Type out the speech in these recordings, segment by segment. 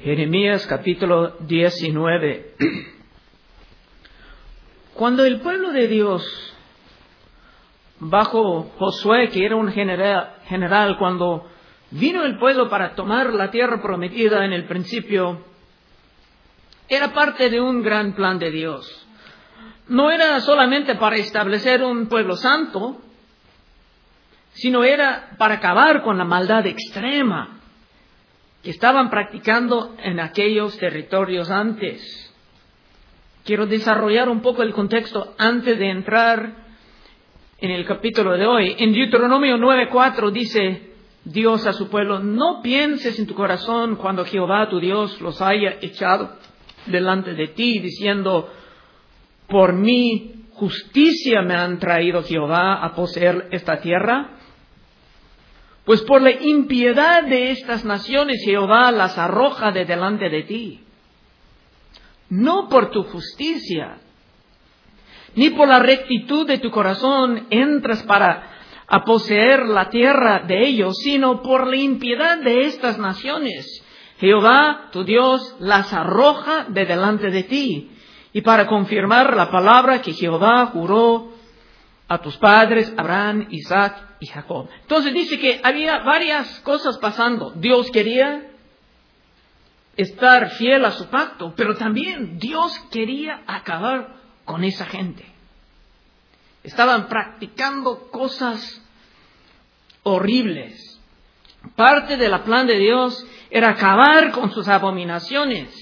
Jeremías capítulo 19. Cuando el pueblo de Dios, bajo Josué, que era un general, cuando vino el pueblo para tomar la tierra prometida en el principio, era parte de un gran plan de Dios. No era solamente para establecer un pueblo santo, sino era para acabar con la maldad extrema que estaban practicando en aquellos territorios antes. Quiero desarrollar un poco el contexto antes de entrar en el capítulo de hoy. En Deuteronomio 9:4 dice Dios a su pueblo: no pienses en tu corazón cuando Jehová tu Dios los haya echado delante de ti, diciendo: por mi justicia me han traído Jehová a poseer esta tierra. Pues por la impiedad de estas naciones Jehová las arroja de delante de ti. No por tu justicia, ni por la rectitud de tu corazón entras para a poseer la tierra de ellos, sino por la impiedad de estas naciones Jehová tu Dios las arroja de delante de ti, y para confirmar la palabra que Jehová juró a tus padres, Abraham, Isaac y Jacob. Entonces dice que había varias cosas pasando. Dios quería estar fiel a su pacto, pero también Dios quería acabar con esa gente. Estaban practicando cosas horribles. Parte del plan de Dios era acabar con sus abominaciones,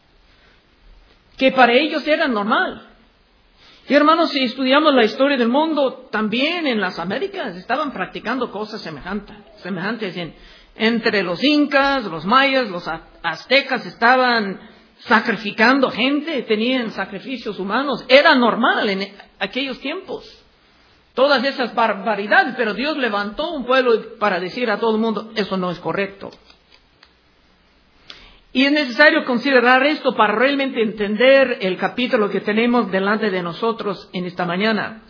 que para ellos era normal. Y hermanos, si estudiamos la historia del mundo, también en las Américas estaban practicando cosas semejantes. Entre los incas, los mayas, los aztecas estaban sacrificando gente, tenían sacrificios humanos. Era normal en aquellos tiempos todas esas barbaridades, pero Dios levantó un pueblo para decir a todo el mundo: eso no es correcto. Y es necesario considerar esto para realmente entender el capítulo que tenemos delante de nosotros en esta mañana.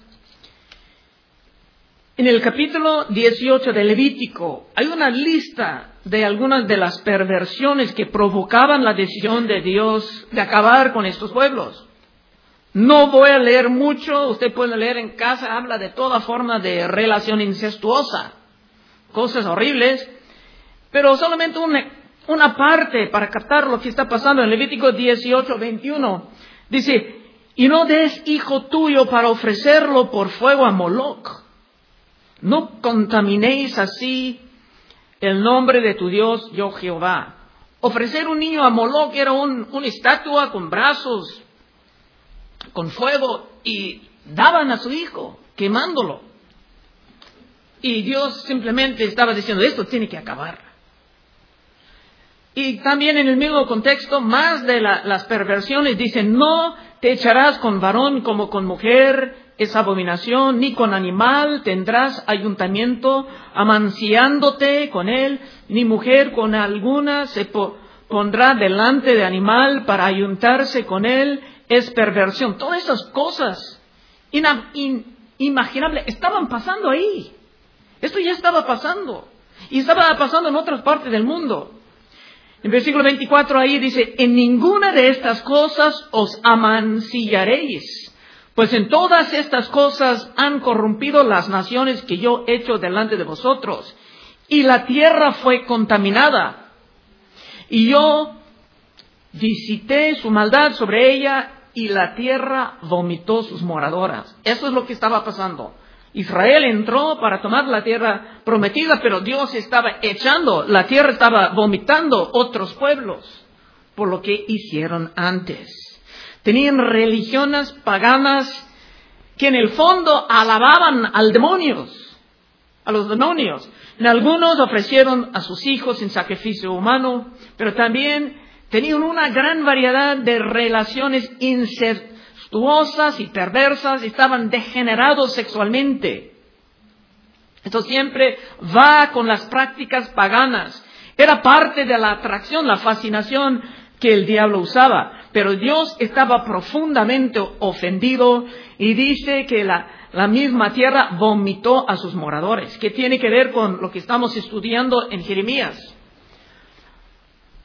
En el capítulo 18 de Levítico hay una lista de algunas de las perversiones que provocaban la decisión de Dios de acabar con estos pueblos. No voy a leer mucho, usted puede leer en casa, habla de toda forma de relación incestuosa, cosas horribles, pero solamente una parte para captar lo que está pasando en Levítico 18:21. Dice: y no des hijo tuyo para ofrecerlo por fuego a Moloc. No contaminéis así el nombre de tu Dios, yo Jehová. Ofrecer un niño a Moloc era una estatua con brazos, con fuego, y daban a su hijo quemándolo. Y Dios simplemente estaba diciendo: esto tiene que acabar. Y también en el mismo contexto, más de las perversiones, dicen: no te echarás con varón como con mujer, es abominación, ni con animal tendrás ayuntamiento, amanciándote con él, ni mujer con alguna se pondrá delante de animal para ayuntarse con él, es perversión. Todas esas cosas inimaginables estaban pasando ahí. Esto ya estaba pasando. Y estaba pasando en otras partes del mundo. En versículo 24 ahí dice: en ninguna de estas cosas os amancillaréis, pues en todas estas cosas han corrompido las naciones que yo he hecho delante de vosotros, y la tierra fue contaminada, y yo visité su maldad sobre ella, y la tierra vomitó sus moradoras. Eso es lo que estaba pasando. Israel entró para tomar la tierra prometida, pero Dios estaba echando, la tierra estaba vomitando otros pueblos por lo que hicieron antes. Tenían religiones paganas que en el fondo alababan a los demonios. En algunos ofrecieron a sus hijos en sacrificio humano, pero también tenían una gran variedad de relaciones incestuosas y perversas, estaban degenerados sexualmente. Esto siempre va con las prácticas paganas. Era parte de la atracción, la fascinación que el diablo usaba. Pero Dios estaba profundamente ofendido y dice que la misma tierra vomitó a sus moradores. ¿Qué tiene que ver con lo que estamos estudiando en Jeremías?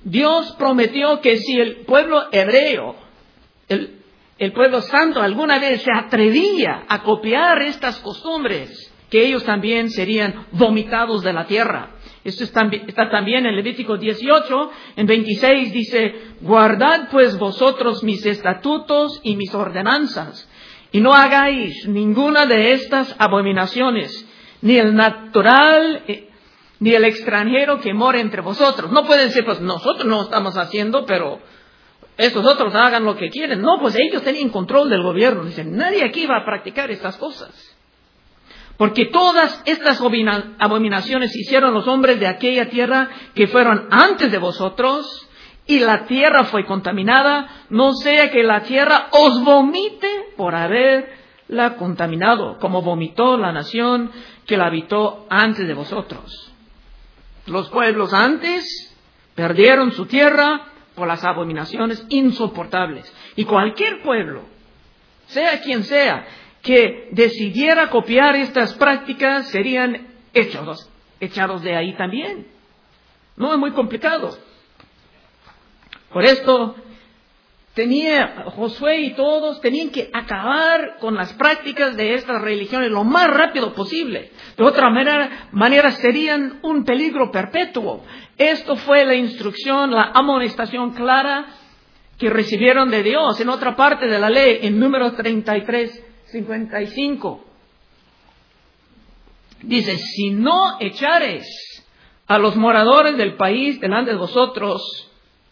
Dios prometió que si el pueblo hebreo, el pueblo santo, alguna vez se atrevía a copiar estas costumbres, que ellos también serían vomitados de la tierra. Esto está también en Levítico 18, en 26 dice: guardad pues vosotros mis estatutos y mis ordenanzas, y no hagáis ninguna de estas abominaciones, ni el natural, ni el extranjero que mora entre vosotros. No pueden decir, pues nosotros no estamos haciendo, pero estos otros hagan lo que quieren. No, pues ellos tenían control del gobierno. Dicen, nadie aquí va a practicar estas cosas. Porque todas estas abominaciones hicieron los hombres de aquella tierra que fueron antes de vosotros, y la tierra fue contaminada, no sea que la tierra os vomite por haberla contaminado, como vomitó la nación que la habitó antes de vosotros. Los pueblos antes perdieron su tierra por las abominaciones insoportables. Y cualquier pueblo, sea quien sea, que decidiera copiar estas prácticas, serían echados de ahí también. No es muy complicado. Por esto, Josué y todos tenían que acabar con las prácticas de estas religiones lo más rápido posible. De otra manera serían un peligro perpetuo. Esto fue la instrucción, la amonestación clara que recibieron de Dios en otra parte de la ley, en Números 33:55. Dice: si no echares a los moradores del país delante de vosotros,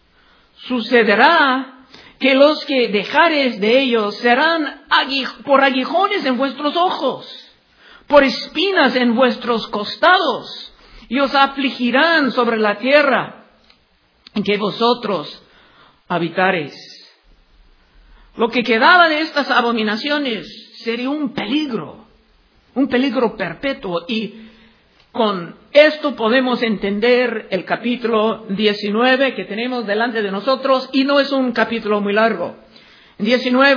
sucederá que los que dejares de ellos serán por aguijones en vuestros ojos, por espinas en vuestros costados, y os afligirán sobre la tierra en que vosotros habitareis. Lo que quedaba de estas abominaciones sería un peligro perpetuo, y con esto podemos entender el capítulo 19 que tenemos delante de nosotros, y no es un capítulo muy largo. En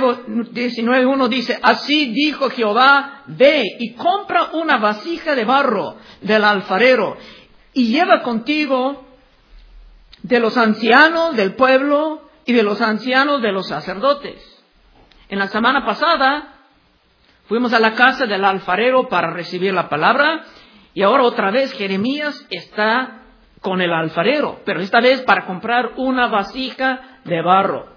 19:1 dice: así dijo Jehová, ve y compra una vasija de barro del alfarero, y lleva contigo de los ancianos del pueblo y de los ancianos de los sacerdotes. En la semana pasada fuimos a la casa del alfarero para recibir la palabra, y ahora otra vez Jeremías está con el alfarero, pero esta vez para comprar una vasija de barro.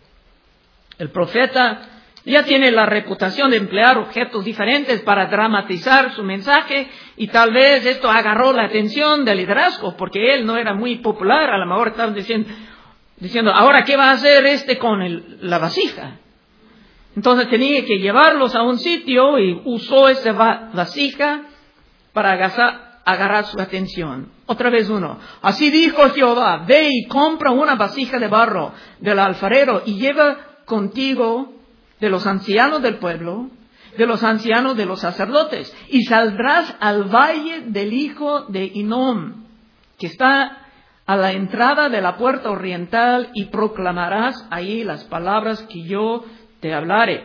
El profeta ya tiene la reputación de emplear objetos diferentes para dramatizar su mensaje, y tal vez esto agarró la atención del liderazgo, porque él no era muy popular. A lo mejor estaban diciendo, ahora ¿qué va a hacer con la vasija? Entonces tenía que llevarlos a un sitio, y usó esa vasija para agarrar su atención. Otra vez así dijo Jehová, ve y compra una vasija de barro del alfarero, y lleva contigo de los ancianos del pueblo, de los ancianos de los sacerdotes, y saldrás al valle del hijo de Hinnom, que está a la entrada de la puerta oriental, y proclamarás ahí las palabras que yo te hablaré.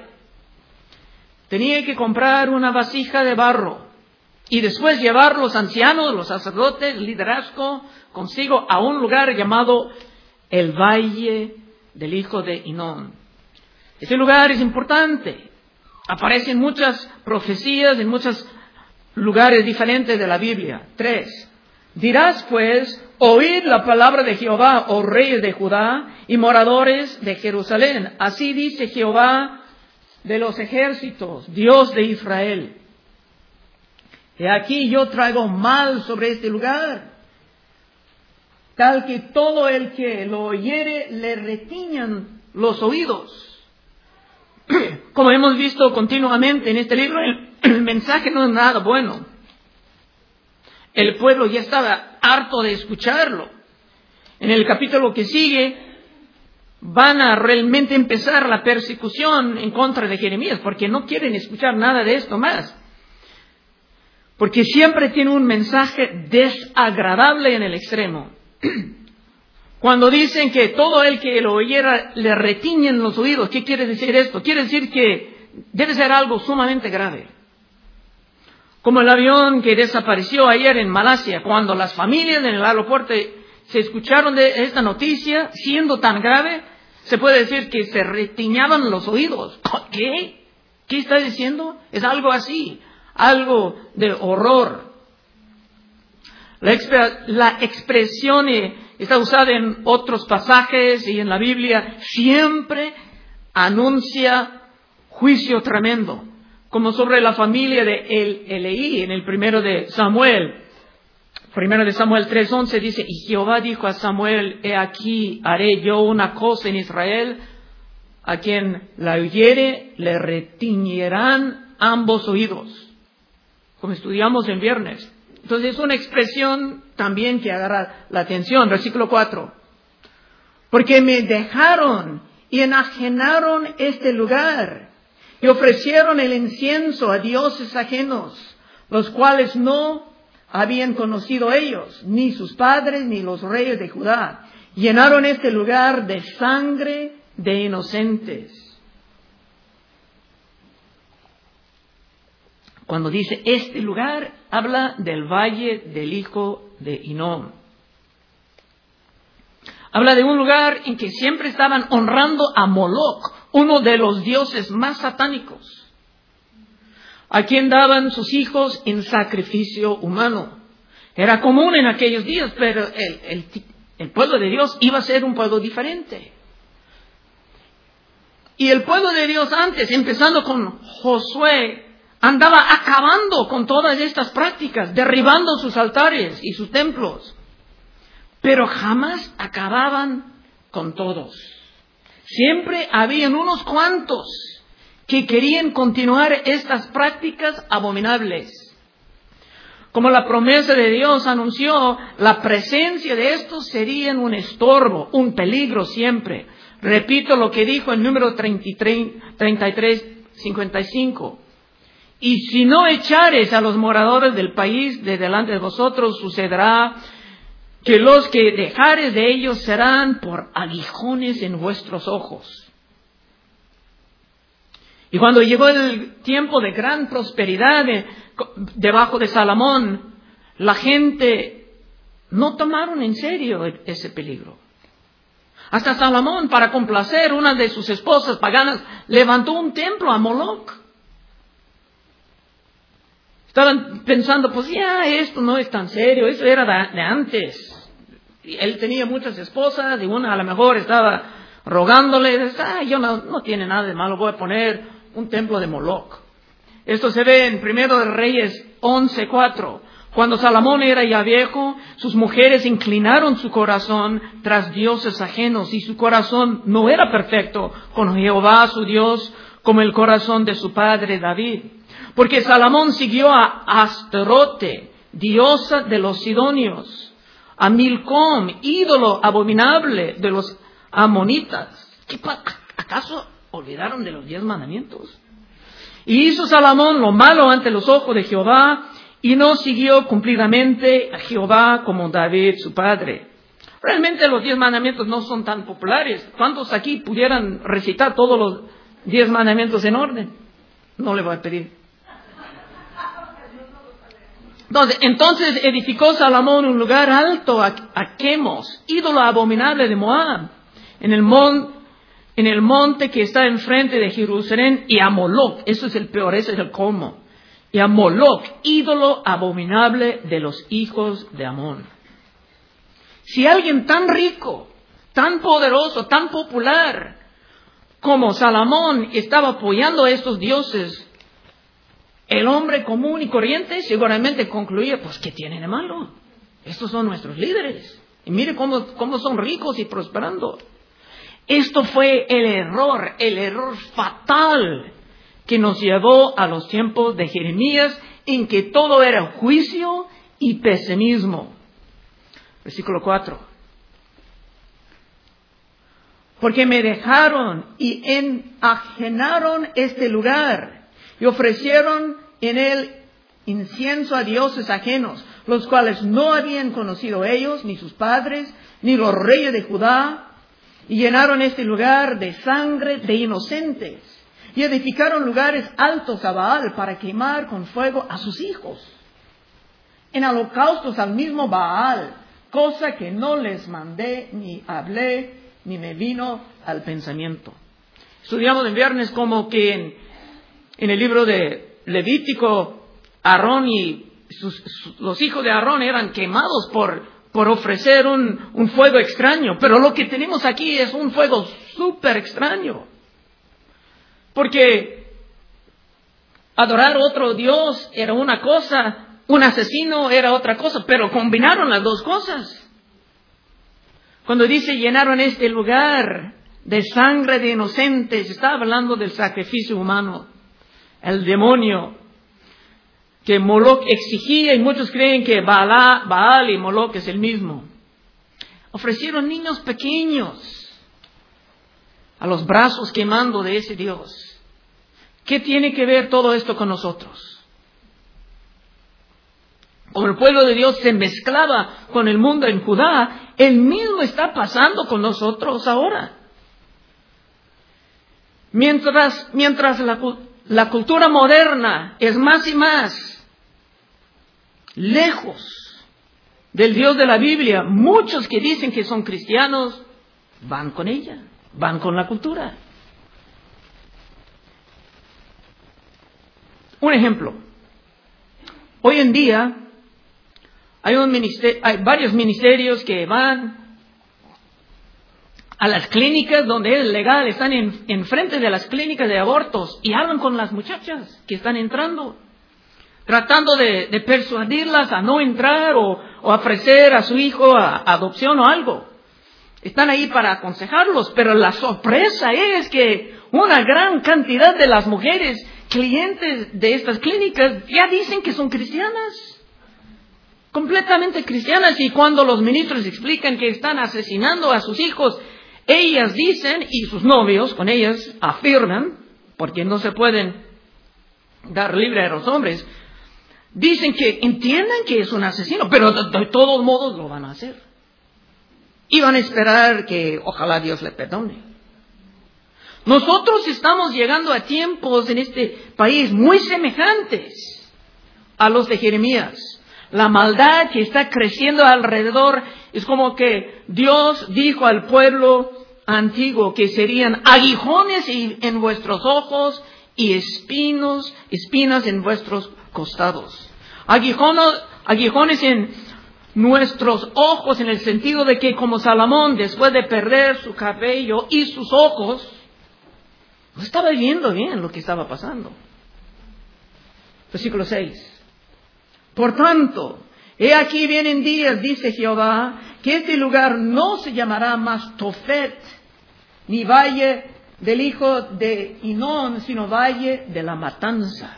Tenía que comprar una vasija de barro, y después llevar los ancianos, los sacerdotes, el liderazgo consigo a un lugar llamado el Valle del Hijo de Hinnom. Ese lugar es importante. Aparecen muchas profecías en muchos lugares diferentes de la Biblia. 3. Dirás pues, oíd la palabra de Jehová, oh reyes de Judá y moradores de Jerusalén. Así dice Jehová de los ejércitos, Dios de Israel. He aquí yo traigo mal sobre este lugar, tal que todo el que lo oyere le retiñan los oídos. Como hemos visto continuamente en este libro, el mensaje no es nada bueno. El pueblo ya estaba harto de escucharlo. En el capítulo que sigue van a realmente empezar la persecución en contra de Jeremías, porque no quieren escuchar nada de esto más. Porque siempre tiene un mensaje desagradable en el extremo. Cuando dicen que todo el que lo oyera le retiñen los oídos, ¿qué quiere decir esto? Quiere decir que debe ser algo sumamente grave. Como el avión que desapareció ayer en Malasia, cuando las familias en el aeropuerto se escucharon de esta noticia, siendo tan grave, se puede decir que se retiñaban los oídos. ¿Qué? ¿Qué está diciendo? Es algo así, algo de horror. La expresión está usada en otros pasajes y en la Biblia, siempre anuncia juicio tremendo, como sobre la familia de Elí en el primero de Samuel. Primero de Samuel 3:11 dice, y Jehová dijo a Samuel, he aquí, haré yo una cosa en Israel, a quien la oyere le retiñirán ambos oídos, como estudiamos en viernes. Entonces es una expresión también que agarra la atención. Versículo 4. Porque me dejaron y enajenaron este lugar y ofrecieron el incienso a dioses ajenos, los cuales no habían conocido ellos, ni sus padres, ni los reyes de Judá. Llenaron este lugar de sangre de inocentes. Cuando dice este lugar, habla del valle del hijo de Hinnom. Habla de un lugar en que siempre estaban honrando a Moloch, uno de los dioses más satánicos, a quien daban sus hijos en sacrificio humano. Era común en aquellos días, pero el pueblo de Dios iba a ser un pueblo diferente. Y el pueblo de Dios antes, empezando con Josué, andaba acabando con todas estas prácticas, derribando sus altares y sus templos. Pero jamás acababan con todos. Siempre habían unos cuantos que querían continuar estas prácticas abominables. Como la promesa de Dios anunció, la presencia de estos sería un estorbo, un peligro siempre. Repito lo que dijo en número 33:55. Y si no echares a los moradores del país de delante de vosotros, sucederá que los que dejares de ellos serán por aguijones en vuestros ojos. Y cuando llegó el tiempo de gran prosperidad debajo de Salomón, la gente no tomaron en serio ese peligro. Hasta Salomón, para complacer una de sus esposas paganas, levantó un templo a Moloch. Estaban pensando, pues ya esto no es tan serio, eso era de antes. Y él tenía muchas esposas y una a lo mejor estaba rogándole, yo no tiene nada de malo, voy a poner un templo de Moloch. Esto se ve en 1 Reyes 11:4. Cuando Salomón era ya viejo, sus mujeres inclinaron su corazón tras dioses ajenos y su corazón no era perfecto con Jehová su Dios como el corazón de su padre David. Porque Salomón siguió a Astarote, diosa de los sidonios, a Milcom, ídolo abominable de los amonitas. ¿Acaso olvidaron de los 10 mandamientos? Y hizo Salomón lo malo ante los ojos de Jehová y no siguió cumplidamente a Jehová como David su padre. Realmente los 10 mandamientos no son tan populares. ¿Cuántos aquí pudieran recitar todos los 10 mandamientos en orden? No le voy a pedir. Entonces edificó Salomón un lugar alto a Quemos, ídolo abominable de Moab, en el monte que está enfrente de Jerusalén, y a Moloch, eso es el peor, ese es el colmo, y a Moloch, ídolo abominable de los hijos de Amón. Si alguien tan rico, tan poderoso, tan popular como Salomón estaba apoyando a estos dioses, el hombre común y corriente seguramente concluía, pues ¿qué tiene de malo? Estos son nuestros líderes. Y mire cómo son ricos y prosperando. Esto fue el error fatal que nos llevó a los tiempos de Jeremías, en que todo era juicio y pesimismo. Versículo 4. Porque me dejaron y enajenaron este lugar y ofrecieron en él incienso a dioses ajenos, los cuales no habían conocido ellos, ni sus padres, ni los reyes de Judá, y llenaron este lugar de sangre de inocentes, y edificaron lugares altos a Baal para quemar con fuego a sus hijos, en holocaustos al mismo Baal, cosa que no les mandé, ni hablé, ni me vino al pensamiento. Estudiamos el viernes como que en el libro de Levítico, Aarón y los hijos de Aarón eran quemados por ofrecer un fuego extraño. Pero lo que tenemos aquí es un fuego súper extraño. Porque adorar otro Dios era una cosa, un asesino era otra cosa, pero combinaron las dos cosas. Cuando dice llenaron este lugar de sangre de inocentes, está hablando del sacrificio humano, el demonio que Moloch exigía, y muchos creen que Baal y Moloch es el mismo. Ofrecieron niños pequeños a los brazos quemando de ese Dios. ¿Qué tiene que ver todo esto con nosotros? Como el pueblo de Dios se mezclaba con el mundo en Judá, el mismo está pasando con nosotros ahora. Mientras la cultura moderna es más y más lejos del Dios de la Biblia, muchos que dicen que son cristianos van con ella, van con la cultura. Un ejemplo. Hoy en día hay varios ministerios que van a las clínicas donde es legal, están enfrente de las clínicas de abortos y hablan con las muchachas que están entrando, tratando de persuadirlas a no entrar o ofrecer a su hijo a adopción o algo. Están ahí para aconsejarlos, pero la sorpresa es que una gran cantidad de las mujeres clientes de estas clínicas ya dicen que son cristianas, completamente cristianas, y cuando los ministros explican que están asesinando a sus hijos, ellas dicen, y sus novios con ellas afirman, porque no se pueden dar libre a los hombres, dicen que entiendan que es un asesino, pero de todos modos lo van a hacer. Y van a esperar que ojalá Dios le perdone. Nosotros estamos llegando a tiempos en este país muy semejantes a los de Jeremías. La maldad que está creciendo alrededor es como que Dios dijo al pueblo antiguo que serían aguijones en vuestros ojos y espinas en vuestros costados. Aguijones en nuestros ojos, en el sentido de que como Salomón, después de perder su cabello y sus ojos, no estaba viendo bien lo que estaba pasando. Versículo 6. Por tanto, he aquí vienen días, dice Jehová, que este lugar no se llamará más Tofet, ni valle del hijo de Hinón, sino valle de la matanza.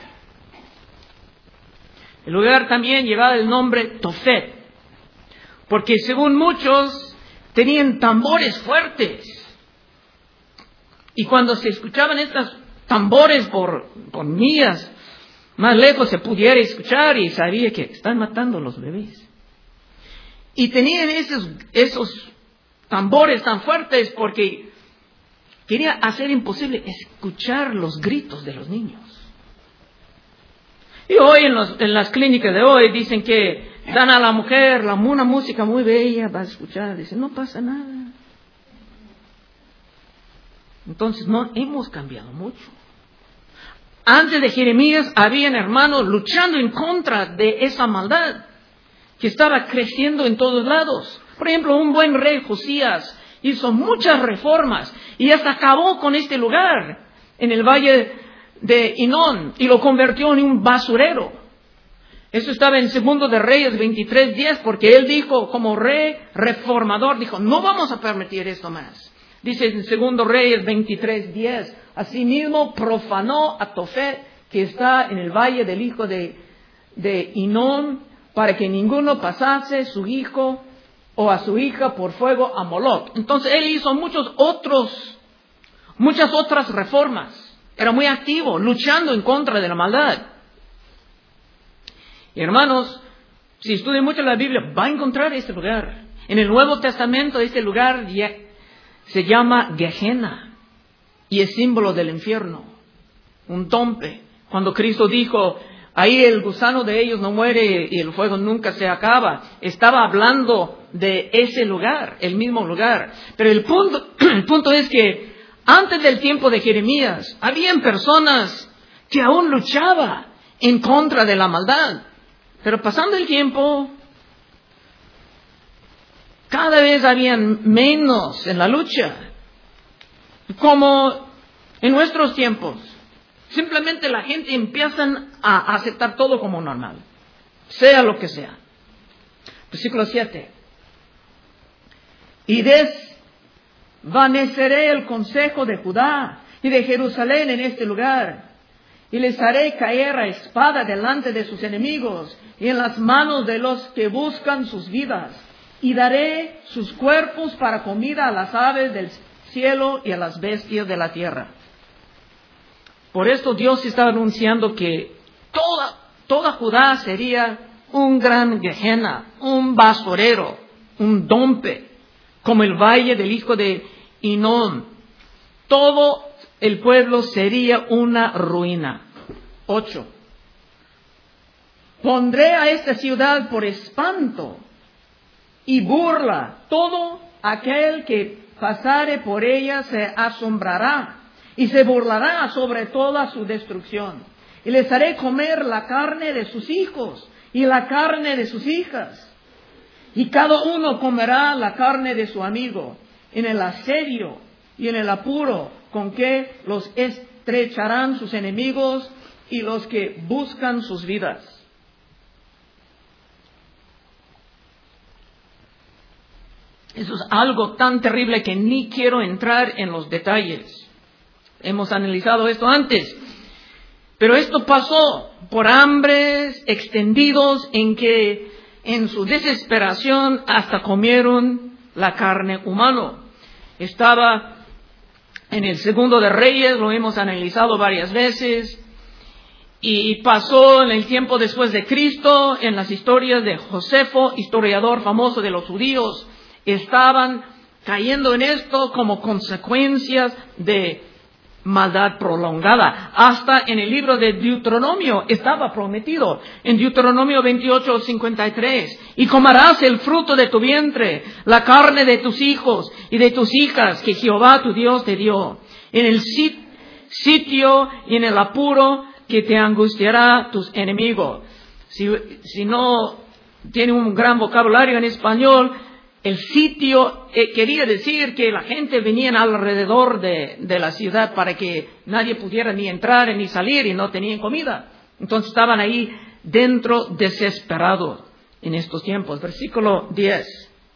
El lugar también llevaba el nombre Tofet, porque según muchos tenían tambores fuertes. Y cuando se escuchaban estos tambores por millas más lejos se pudiera escuchar y sabía que están matando a los bebés. Y tenían esos tambores tan fuertes porque quería hacer imposible escuchar los gritos de los niños. Y hoy en las clínicas de hoy dicen que dan a la mujer una música muy bella, va a escuchar, dicen no pasa nada. Entonces no hemos cambiado mucho. Antes de Jeremías habían hermanos luchando en contra de esa maldad que estaba creciendo en todos lados. Por ejemplo, un buen rey Josías hizo muchas reformas y hasta acabó con este lugar en el valle de Hinón y lo convirtió en un basurero. Eso estaba en 2 de Reyes 23:10, porque él dijo, como rey reformador, dijo, no vamos a permitir esto más. Dice en 2 Reyes 23:10, asimismo profanó a Tofet, que está en el valle del hijo de Hinón, para que ninguno pasase su hijo o a su hija por fuego a Moloch. Entonces él hizo muchas otras reformas. Era muy activo, luchando en contra de la maldad. Y hermanos, si estudian mucho la Biblia, va a encontrar este lugar. En el Nuevo Testamento este lugar se llama Gehenna y es símbolo del infierno, un tompe. Cuando Cristo dijo, ahí el gusano de ellos no muere y el fuego nunca se acaba. Estaba hablando de ese lugar, el mismo lugar. Pero el punto es que antes del tiempo de Jeremías, habían personas que aún luchaban en contra de la maldad. Pero pasando el tiempo, cada vez habían menos en la lucha. Como en nuestros tiempos, simplemente la gente empieza a aceptar todo como normal, sea lo que sea. Versículo 7. Y desvaneceré el consejo de Judá y de Jerusalén en este lugar, y les haré caer a espada delante de sus enemigos y en las manos de los que buscan sus vidas, y daré sus cuerpos para comida a las aves del cielo y a las bestias de la tierra. Por esto Dios estaba anunciando que toda Judá sería un gran Gehenna, un basurero, un dompe, como el valle del hijo de Hinnom. Todo el pueblo sería una ruina. 8. Pondré a esta ciudad por espanto y burla. Todo aquel que pasare por ella se asombrará y se burlará sobre toda su destrucción. Y les haré comer la carne de sus hijos y la carne de sus hijas. Y cada uno comerá la carne de su amigo en el asedio y en el apuro con que los estrecharán sus enemigos y los que buscan sus vidas. Eso es algo tan terrible que ni quiero entrar en los detalles. Hemos analizado esto antes. Pero esto pasó por hambres extendidos en que en su desesperación hasta comieron la carne humana. Estaba en el Segundo de Reyes, lo hemos analizado varias veces. Y pasó en el tiempo después de Cristo, en las historias de Josefo, historiador famoso de los judíos. Estaban cayendo en esto como consecuencias de maldad prolongada. Hasta en el libro de Deuteronomio estaba prometido. En Deuteronomio 28:53. Y comerás el fruto de tu vientre, la carne de tus hijos y de tus hijas que Jehová tu Dios te dio. En el sitio y en el apuro que te angustiará tus enemigos. Si no tiene un gran vocabulario en español, el sitio quería decir que la gente venía alrededor de la ciudad para que nadie pudiera ni entrar ni salir y no tenían comida. Entonces estaban ahí dentro desesperados en estos tiempos. Versículo 10.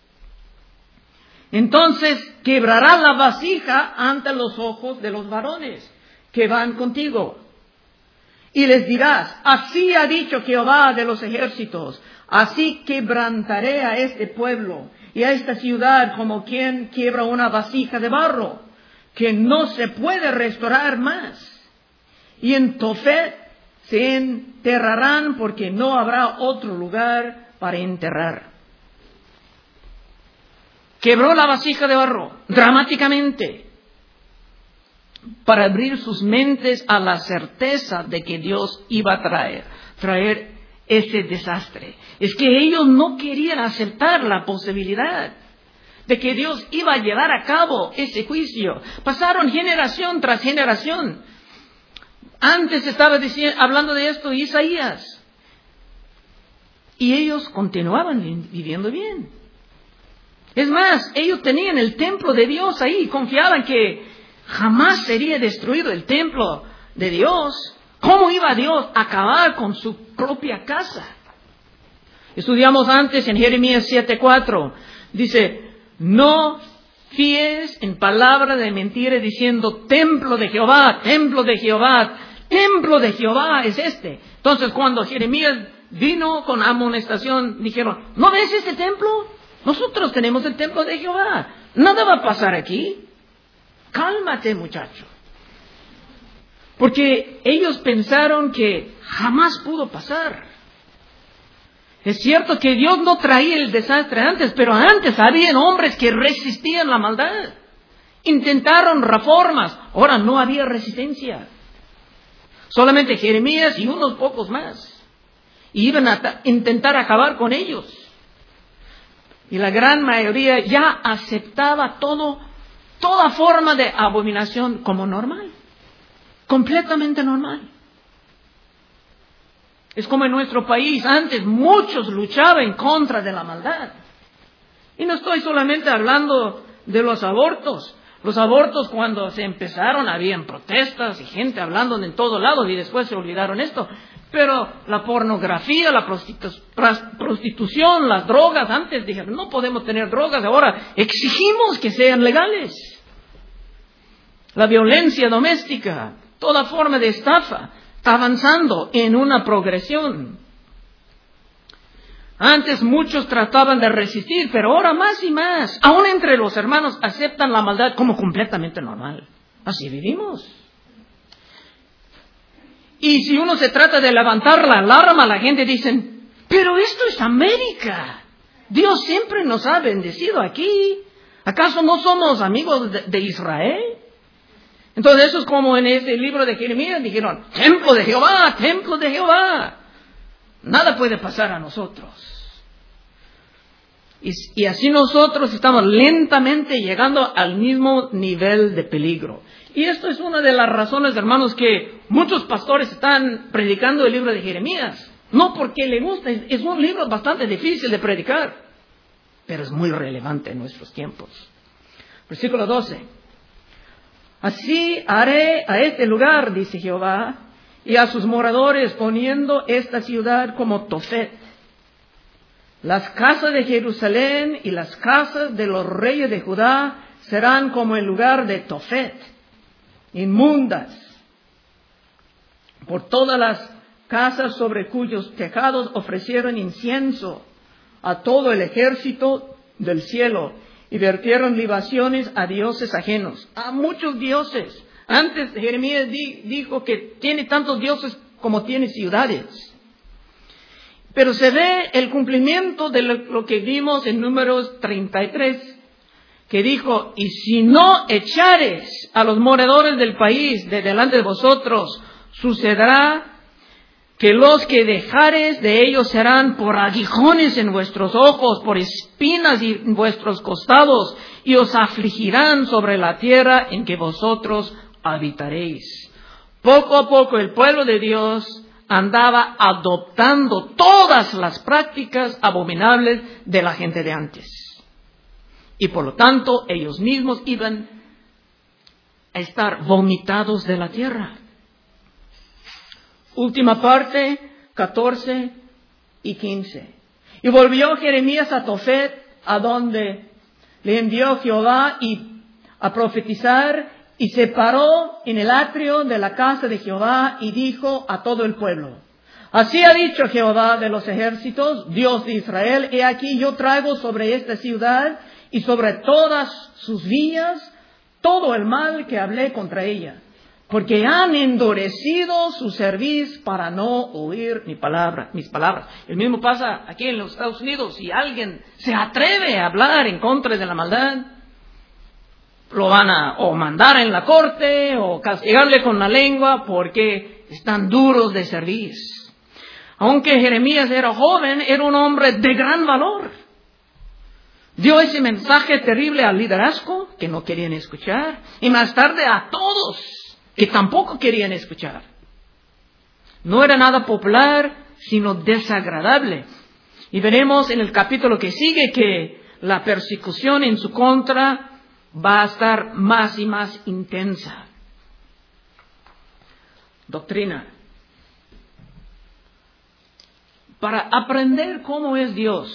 Entonces quebrará la vasija ante los ojos de los varones que van contigo. Y les dirás, así ha dicho Jehová de los ejércitos, así quebrantaré a este pueblo y a esta ciudad como quien quiebra una vasija de barro, que no se puede restaurar más. Y en Tofet se enterrarán porque no habrá otro lugar para enterrar. Quebró la vasija de barro dramáticamente para abrir sus mentes a la certeza de que Dios iba a traer ese desastre. Es que ellos no querían aceptar la posibilidad de que Dios iba a llevar a cabo ese juicio. Pasaron generación tras generación. Antes estaba hablando de esto Isaías. Y ellos continuaban viviendo bien. Es más, ellos tenían el templo de Dios ahí. Confiaban que jamás sería destruido el templo de Dios. ¿Cómo iba Dios a acabar con su propia casa? Estudiamos antes en Jeremías 7:4. Dice, no fíes en palabra de mentira diciendo templo de Jehová, templo de Jehová, templo de Jehová es este. Entonces cuando Jeremías vino con amonestación, dijeron, ¿no ves este templo? Nosotros tenemos el templo de Jehová. Nada va a pasar aquí. Cálmate, muchacho. Porque ellos pensaron que jamás pudo pasar. Es cierto que Dios no traía el desastre antes, pero antes habían hombres que resistían la maldad. Intentaron reformas, ahora no había resistencia. Solamente Jeremías y unos pocos más. Y iban a intentar acabar con ellos. Y la gran mayoría ya aceptaba toda forma de abominación como normal. Completamente normal. Es como en nuestro país. Antes muchos luchaban en contra de la maldad. Y no estoy solamente hablando de los abortos. Los abortos, cuando se empezaron, habían protestas y gente hablando en todos lados, y después se olvidaron esto. Pero la pornografía, la prostitución, las drogas, antes dijeron, no podemos tener drogas, ahora exigimos que sean legales. La violencia doméstica, toda forma de estafa, está avanzando en una progresión. Antes muchos trataban de resistir, pero ahora más y más, aún entre los hermanos, aceptan la maldad como completamente normal. Así vivimos. Y si uno se trata de levantar la alarma, la gente dice, pero esto es América. Dios siempre nos ha bendecido aquí. ¿Acaso no somos amigos de Israel? Entonces eso es como en ese libro de Jeremías, dijeron, templo de Jehová, templo de Jehová. Nada puede pasar a nosotros. Y así nosotros estamos lentamente llegando al mismo nivel de peligro. Y esto es una de las razones, hermanos, que muchos pastores están predicando el libro de Jeremías. No porque les gusta, es un libro bastante difícil de predicar, pero es muy relevante en nuestros tiempos. Versículo 12. Así haré a este lugar, dice Jehová, y a sus moradores, poniendo esta ciudad como Tofet. Las casas de Jerusalén y las casas de los reyes de Judá serán como el lugar de Tofet, inmundas, por todas las casas sobre cuyos tejados ofrecieron incienso a todo el ejército del cielo y vertieron libaciones a dioses ajenos, a muchos dioses. Antes Jeremías dijo que tiene tantos dioses como tiene ciudades. Pero se ve el cumplimiento de lo que vimos en Números 33, que dijo, y si no echares a los moradores del país de delante de vosotros, sucederá que los que dejares de ellos serán por aguijones en vuestros ojos, por espinas en vuestros costados, y os afligirán sobre la tierra en que vosotros habitaréis. Poco a poco el pueblo de Dios andaba adoptando todas las prácticas abominables de la gente de antes. Y por lo tanto, ellos mismos iban a estar vomitados de la tierra. Última parte, 14 y 15. Y volvió Jeremías a Tofet, a donde le envió Jehová a profetizar, y se paró en el atrio de la casa de Jehová y dijo a todo el pueblo, así ha dicho Jehová de los ejércitos, Dios de Israel, he aquí yo traigo sobre esta ciudad y sobre todas sus viñas todo el mal que hablé contra ella, porque han endurecido su cerviz para no oír mis palabras. El mismo pasa aquí en los Estados Unidos. Si alguien se atreve a hablar en contra de la maldad, lo van a o mandar en la corte o castigarle con la lengua porque están duros de cerviz. Aunque Jeremías era joven, era un hombre de gran valor. Dio ese mensaje terrible al liderazgo que no querían escuchar y más tarde a todos que tampoco querían escuchar. No era nada popular, sino desagradable. Y veremos en el capítulo que sigue que la persecución en su contra va a estar más y más intensa. Doctrina. Para aprender cómo es Dios,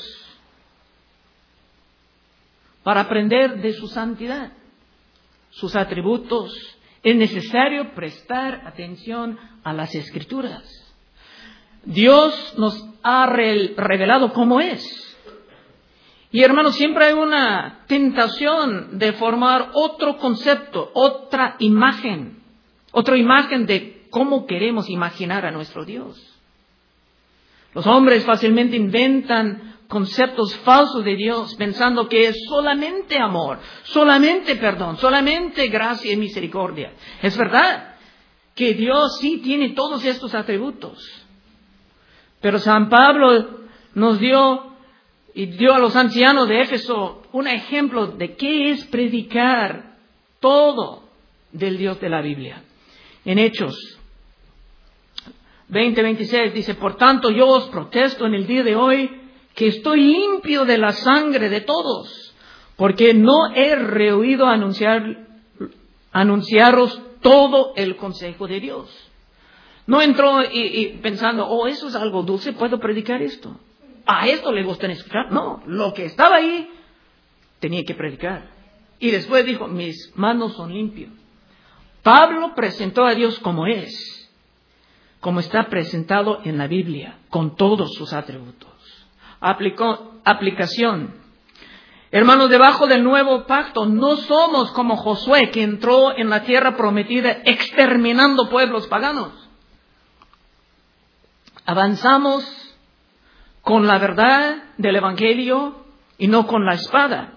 para aprender de su santidad, sus atributos, es necesario prestar atención a las Escrituras. Dios nos ha revelado cómo es. Y hermanos, siempre hay una tentación de formar otro concepto, otra imagen de cómo queremos imaginar a nuestro Dios. Los hombres fácilmente inventan conceptos falsos de Dios, pensando que es solamente amor, solamente perdón, solamente gracia y misericordia. Es verdad que Dios sí tiene todos estos atributos. Pero San Pablo nos dio a los ancianos de Éfeso un ejemplo de qué es predicar todo del Dios de la Biblia. En Hechos 20:26 dice: por tanto yo os protesto en el día de hoy que estoy limpio de la sangre de todos, porque no he rehuido anunciaros todo el consejo de Dios. No entró y pensando, eso es algo dulce, puedo predicar esto. A esto le gustan escuchar. No, lo que estaba ahí tenía que predicar. Y después dijo, mis manos son limpios. Pablo presentó a Dios como es, como está presentado en la Biblia, con todos sus atributos. Aplicación. Hermanos, debajo del nuevo pacto no somos como Josué, que entró en la tierra prometida exterminando pueblos paganos. Avanzamos con la verdad del Evangelio y no con la espada.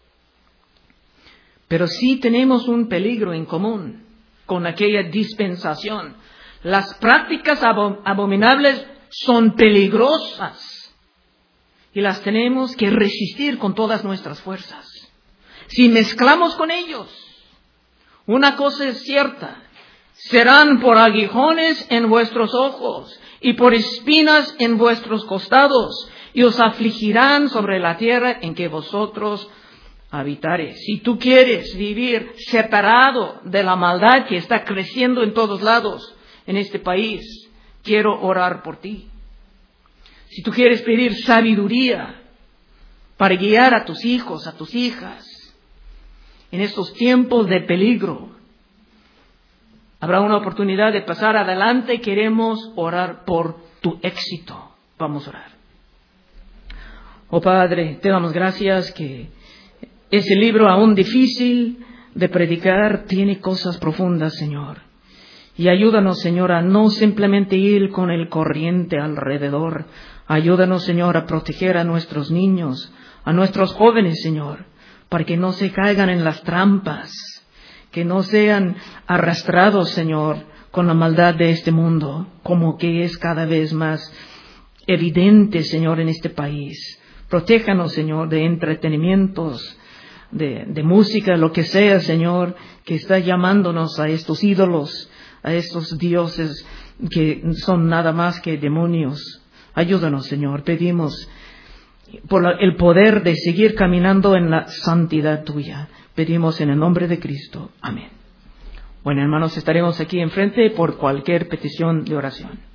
Pero sí tenemos un peligro en común con aquella dispensación. Las prácticas abominables son peligrosas y las tenemos que resistir con todas nuestras fuerzas. Si mezclamos con ellos, una cosa es cierta: serán por aguijones en vuestros ojos y por espinas en vuestros costados, y os afligirán sobre la tierra en que vosotros habitaréis. Si tú quieres vivir separado de la maldad que está creciendo en todos lados en este país, quiero orar por ti. Si tú quieres pedir sabiduría para guiar a tus hijos, a tus hijas, en estos tiempos de peligro, habrá una oportunidad de pasar adelante. Queremos orar por tu éxito. Vamos a orar. Oh Padre, te damos gracias que ese libro, aún difícil de predicar, tiene cosas profundas, Señor. Y ayúdanos, Señor, a no simplemente ir con el corriente alrededor. Ayúdanos, Señor, a proteger a nuestros niños, a nuestros jóvenes, Señor, para que no se caigan en las trampas, que no sean arrastrados, Señor, con la maldad de este mundo, como que es cada vez más evidente, Señor, en este país. Protéjanos, Señor, de entretenimientos, de música, lo que sea, Señor, que está llamándonos a estos ídolos, a estos dioses que son nada más que demonios. Ayúdanos, Señor, pedimos por el poder de seguir caminando en la santidad tuya. Pedimos en el nombre de Cristo. Amén. Bueno, hermanos, estaremos aquí enfrente por cualquier petición de oración.